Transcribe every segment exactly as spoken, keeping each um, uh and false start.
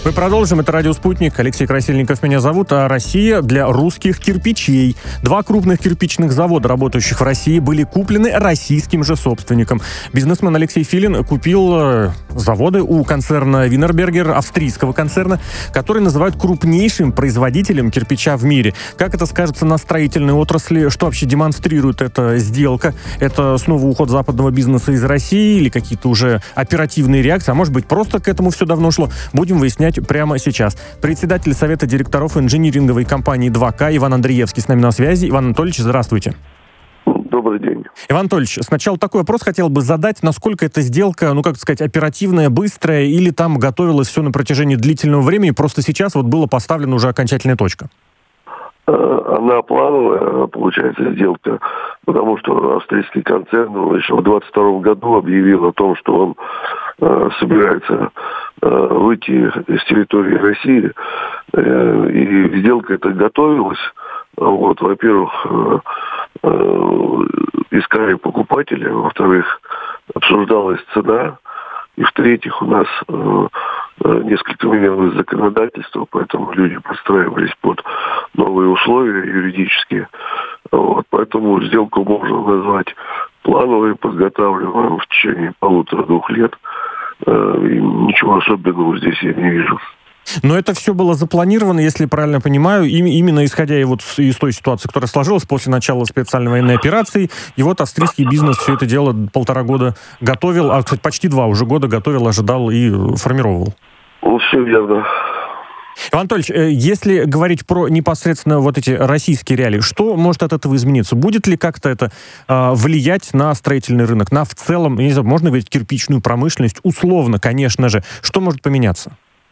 Мы продолжим. Это «Радио Спутник». Алексей Красильников меня зовут. А Россия для русских кирпичей. Два крупных кирпичных завода, работающих в России, были куплены российским же собственником. Бизнесмен Алексей Филин купил заводы у концерна Wienerberger, австрийского концерна, который называют крупнейшим производителем кирпича в мире. Как это скажется на строительной отрасли? Что вообще демонстрирует эта сделка? Это снова уход западного бизнеса из России или какие-то уже оперативные реакции? А может быть, просто к этому все давно шло? Будем выяснять прямо сейчас. Председатель Совета директоров инжиниринговой компании два ка Иван Андреевский с нами на связи. Иван Анатольевич, здравствуйте. Добрый день. Иван Анатольевич, сначала такой вопрос хотел бы задать. Насколько эта сделка, ну как сказать, оперативная, быстрая, или там готовилось все на протяжении длительного времени, просто сейчас вот была поставлена уже окончательная точка? Она плановая, получается, сделка, потому что австрийский концерн еще в двадцать втором году объявил о том, что он э, собирается э, выйти с территории России, э, и сделка эта готовилась. Вот, во-первых, э, э, искали покупателя, во-вторых, обсуждалась цена, и в-третьих, у нас э, несколько менялось законодательство, поэтому люди подстраивались под новые условия юридические. Вот, поэтому сделку можно назвать плановой, подготавливаемой в течение полутора-двух лет. Э, и ничего особенного здесь я не вижу. Но это все было запланировано, если правильно понимаю, именно исходя и вот из той ситуации, которая сложилась после начала специальной военной операции. И вот австрийский бизнес все это дело полтора года готовил, а, кстати, почти два уже года готовил, ожидал и формировал. Ну, все верно. Иван Анатольевич, если говорить про непосредственно вот эти российские реалии, что может от этого измениться? Будет ли как-то это э, влиять на строительный рынок, на в целом, я не знаю, можно говорить, кирпичную промышленность? Условно, конечно же. Что может поменяться?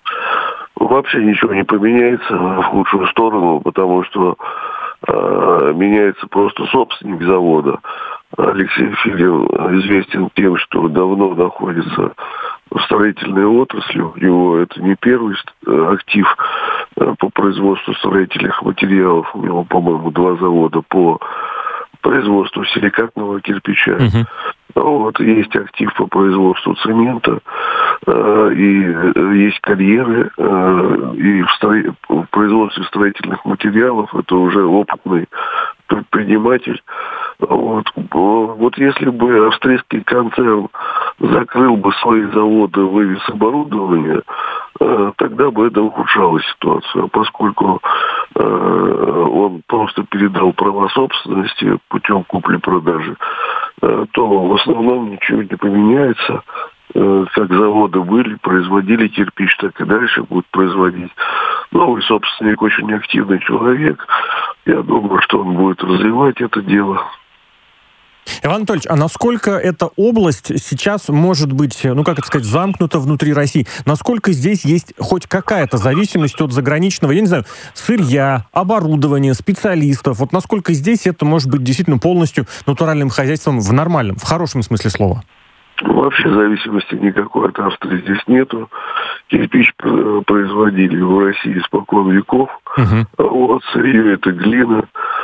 Вообще ничего не поменяется в худшую сторону, потому что э, меняется просто собственник завода. Алексей Филин известен тем, что давно находится в строительной отрасли. У него это не первый актив по производству строительных материалов. У него, по-моему, два завода по производству силикатного кирпича. Uh-huh. Вот, есть актив по производству цемента, э, и есть карьеры, э, и в, стро... в производстве строительных материалов это уже опытный предприниматель. Вот. Вот если бы австрийский концерн закрыл бы свои заводы, вывез оборудование, э, тогда бы это ухудшало ситуацию. Поскольку э, он просто передал права собственности путем купли-продажи, э, то в основном ничего не поменяется. Э, как заводы были, производили кирпич, так и дальше будут производить. Новый собственник очень активный человек. Я думаю, что он будет развивать это дело. Иван Анатольевич, а насколько эта область сейчас может быть, ну как это сказать, замкнута внутри России? Насколько здесь есть хоть какая-то зависимость от заграничного, я не знаю, сырья, оборудования, специалистов? Вот насколько здесь это может быть действительно полностью натуральным хозяйством в нормальном, в хорошем смысле слова? Вообще зависимости никакой от Австрии здесь нету. Кирпич производили в России испокон веков. Uh-huh. Вот, сырье это глина.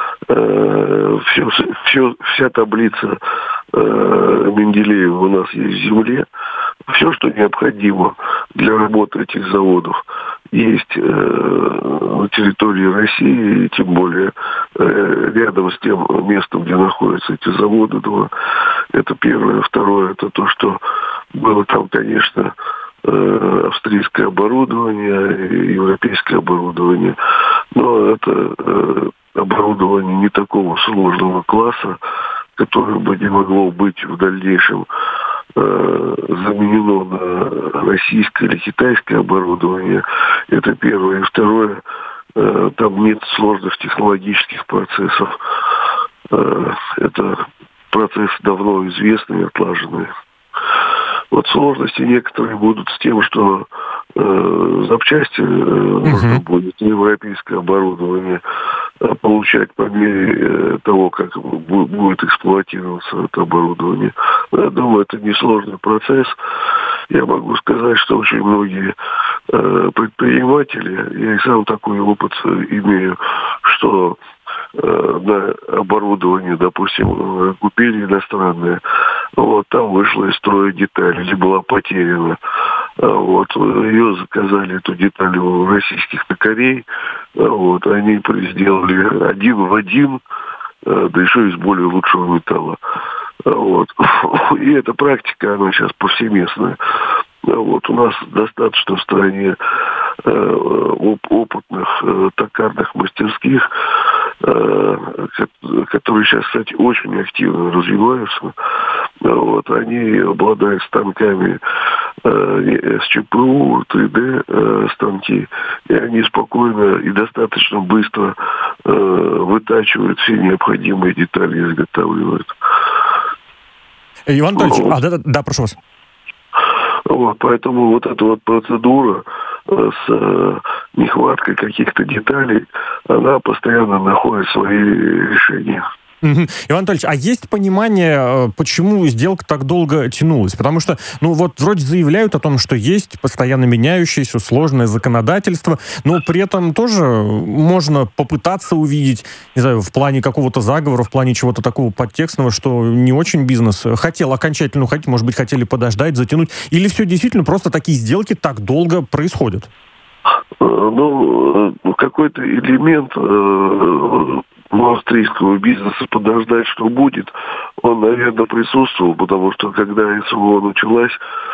Все, все, вся таблица э, Менделеева у нас есть в земле. Все, что необходимо для работы этих заводов, есть э, на территории России, и тем более э, рядом с тем местом, где находятся эти заводы. Два. Это первое. Второе, это то, что было там, конечно, э, австрийское оборудование, европейское оборудование, но это э, оборудование не такого сложного класса, которое бы не могло быть в дальнейшем э, заменено на российское или китайское оборудование. Это первое. И второе, э, там нет сложных технологических процессов. Э, это процессы давно известные, отлаженные. Вот сложности некоторые будут с тем, что э, запчасти э, uh-huh. нужно будет европейское оборудование э, получать по мере э, того, как будет эксплуатироваться это оборудование. Но я думаю, это несложный процесс. Я могу сказать, что очень многие э, предприниматели, я и сам такой опыт имею, что на оборудование, допустим, купили иностранное, вот, там вышла из строя деталь или была потеряна. Вот, Вот, ее заказали, эту деталь, у российских токарей. Вот, они сделали один в один, да еще из более лучшего металла. Вот. И эта практика, она сейчас повсеместная. Вот. У нас достаточно в стране э, опытных э, токарных мастерских, э, которые сейчас, кстати, очень активно развиваются. Вот. Они обладают станками э, с ЧПУ, три дэ э, станки, и они спокойно и достаточно быстро э, вытачивают все необходимые детали и изготавливают. Иван Анатольевич, вот. а, да, да, прошу вас. Вот, поэтому вот эта вот процедура с э, нехваткой каких-то деталей, она постоянно находит свои решения. Угу. Иван Анатольевич, а есть понимание, почему сделка так долго тянулась? Потому что, ну вот, вроде заявляют о том, что есть постоянно меняющееся сложное законодательство, но при этом тоже можно попытаться увидеть, не знаю, в плане какого-то заговора, в плане чего-то такого подтекстного, что не очень бизнес хотел окончательно уходить, может быть, хотели подождать, затянуть, или все действительно просто такие сделки так долго происходят? Ну, какой-то элемент э, австрийского бизнеса подождать, что будет, он, наверное, присутствовал, потому что когда СВО началась,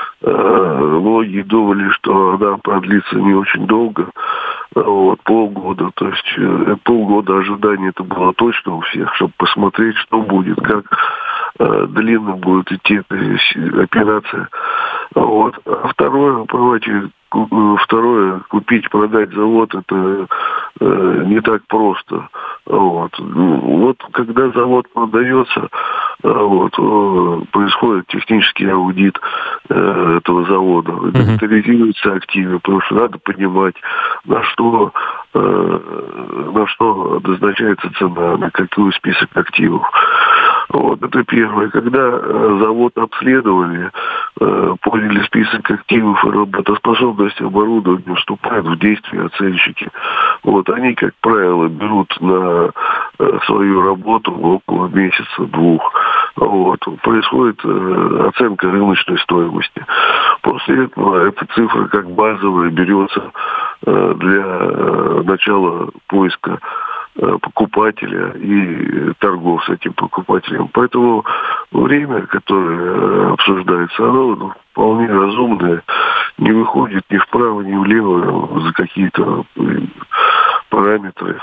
э, многие думали, что она продлится не очень долго, вот, полгода, то есть э, полгода ожидания это было точно у всех, чтобы посмотреть, что будет, как э, длинно будет идти эта операция. Вот. А второе, понимаете, Второе, купить, продать завод, это э, не так просто. Вот. Вот когда завод продается, вот, происходит технический аудит э, этого завода, инвентаризируются активы, потому что надо понимать, на что, э, на что назначается цена, на какой список активов. Вот, это первое. Когда э, завод обследовали, э, поняли список активов и работоспособность оборудования, вступают в действие оценщики. Вот, они, как правило, берут на э, свою работу около месяца-двух. Вот, происходит э, оценка рыночной стоимости. После этого эта цифра как базовая берется э, для э, начала поиска покупателя и торгов с этим покупателем. Поэтому время, которое обсуждается, оно вполне разумное, не выходит ни вправо, ни влево за какие-то параметры,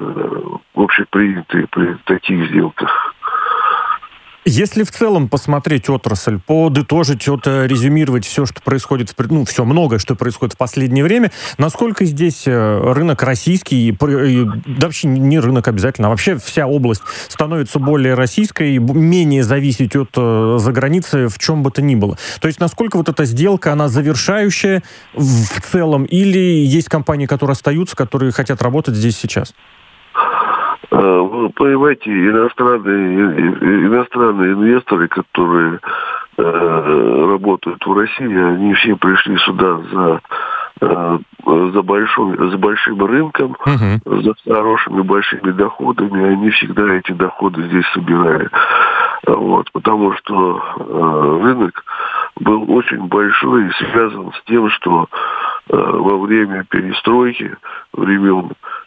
общепринятые при таких сделках. Если в целом посмотреть отрасль, подытожить, вот, резюмировать все, что происходит, ну, все многое, что происходит в последнее время, насколько здесь рынок российский, да вообще не рынок обязательно, а вообще вся область становится более российской, менее зависеть от заграницы в чем бы то ни было? То есть насколько вот эта сделка, она завершающая в целом, или есть компании, которые остаются, которые хотят работать здесь сейчас? Вы понимаете, иностранные, иностранные инвесторы, которые э, работают в России, они все пришли сюда за, э, за, большой, за большим рынком, uh-huh. за хорошими большими доходами. Они всегда эти доходы здесь собирали. Вот, потому что э, рынок был очень большой и связан с тем, что э, во время перестройки времен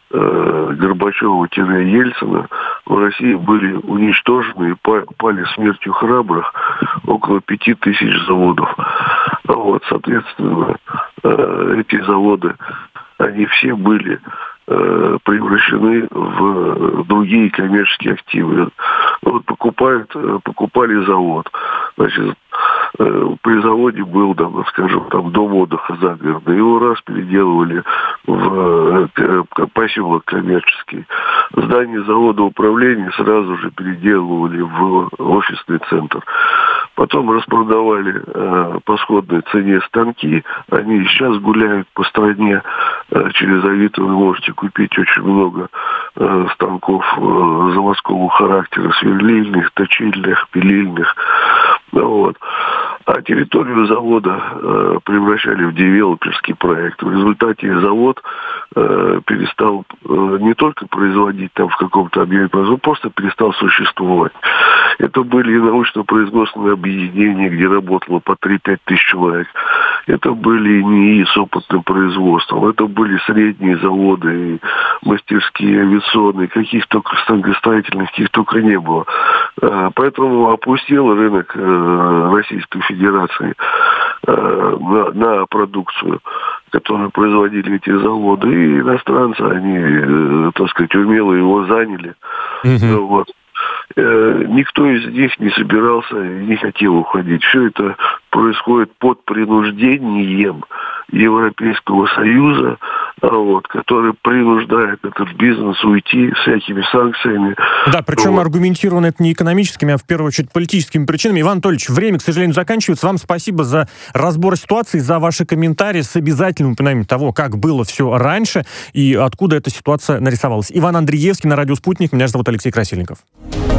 Горбачева-Ельцина в России были уничтожены и пали смертью храбрых около пяти тысяч заводов. Вот, соответственно, эти заводы, они все были превращены в другие коммерческие активы. Вот покупают, покупали завод. Значит, при заводе был, там, скажем, там, дом отдыха загородный. Его раз переделывали в поселок коммерческий. Здание завода управления сразу же переделывали в офисный центр. Потом распродавали э, по сходной цене станки. Они сейчас гуляют по стране. Э, через Авито вы можете купить очень много э, станков э, заводского характера, сверлильных, точильных, пилильных. Вот. А территорию завода э, превращали в девелоперский проект. В результате завод э, перестал э, не только производить там в каком-то объеме, он просто перестал существовать. Это были научно-производственные объединения, где работало по три-пять тысяч человек. Это были НИИ с опытным производством. Это были средние заводы, мастерские, авиационные, каких только станкостроительных, каких только не было. Поэтому опустил рынок Российской Федерации на, на продукцию, которую производили эти заводы. И иностранцы, они, так сказать, умело его заняли. Mm-hmm. Вот. Никто из них не собирался и не хотел уходить. Все это происходит под принуждением Европейского Союза, вот, который принуждает этот бизнес уйти всякими санкциями. Да, причем вот. Аргументировано это не экономическими, а в первую очередь политическими причинами. Иван Анатольевич, время, к сожалению, заканчивается. Вам спасибо за разбор ситуации, за ваши комментарии с обязательным упоминанием того, как было все раньше и откуда эта ситуация нарисовалась. Иван Андриевский на радио «Спутник». Меня зовут Алексей Красильников.